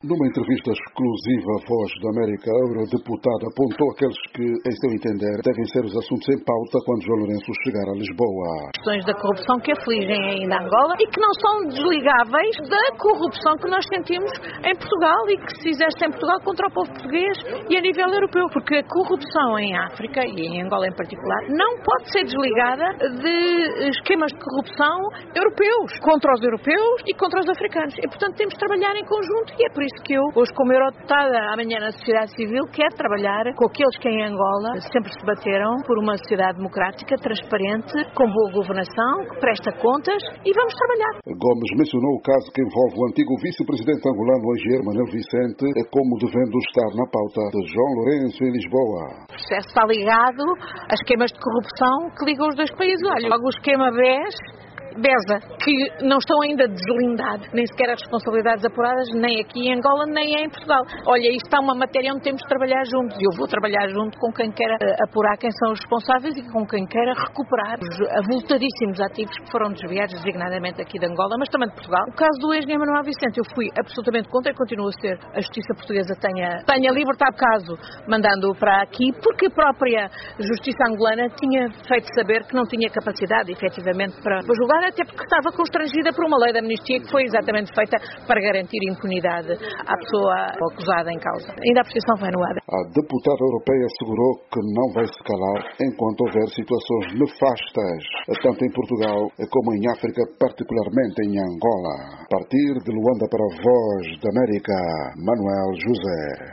Numa entrevista exclusiva à Voz da América, a eurodeputado apontou aqueles que, em seu entender, devem ser os assuntos em pauta quando João Lourenço chegar a Lisboa. Questões da corrupção que afligem ainda Angola e que não são desligáveis da corrupção que nós sentimos em Portugal e que se exerce em Portugal contra o povo português e a nível europeu. Porque a corrupção em África e em Angola em particular não pode ser desligada de esquemas de corrupção europeus, contra os europeus e contra os africanos. E, portanto, temos de trabalhar em conjunto e é por isso que eu, hoje como eurodeputada amanhã na sociedade civil, quero trabalhar com aqueles que em Angola sempre se bateram por uma sociedade democrática, transparente, com boa governação, que presta contas e vamos trabalhar. Gomes mencionou o caso que envolve o antigo vice-presidente angolano Engenheiro Manuel Vicente como devendo estar na pauta de João Lourenço em Lisboa. O processo está ligado a esquemas de corrupção que ligam os dois países. Olha, logo o esquema BESA, que não estão ainda deslindados, nem sequer as responsabilidades apuradas, nem aqui em Angola, nem em Portugal. Olha, isto é uma matéria onde temos de trabalhar juntos e eu vou trabalhar junto com quem queira apurar quem são os responsáveis e com quem queira recuperar os avultadíssimos ativos que foram desviados, designadamente aqui de Angola, mas também de Portugal. O caso do ex-engenheiro Manuel Vicente, eu fui absolutamente contra e continuo a ser. A justiça portuguesa tenha libertado o caso, mandando-o para aqui, porque a própria justiça angolana tinha feito saber que não tinha capacidade, efetivamente, para julgar, até porque estava constrangida por uma lei de amnistia que foi exatamente feita para garantir impunidade à pessoa acusada em causa. Ainda a prescrição vai no ar. A deputada europeia assegurou que não vai se calar enquanto houver situações nefastas, tanto em Portugal como em África, particularmente em Angola. A partir de Luanda para a Voz da América, Manuel José.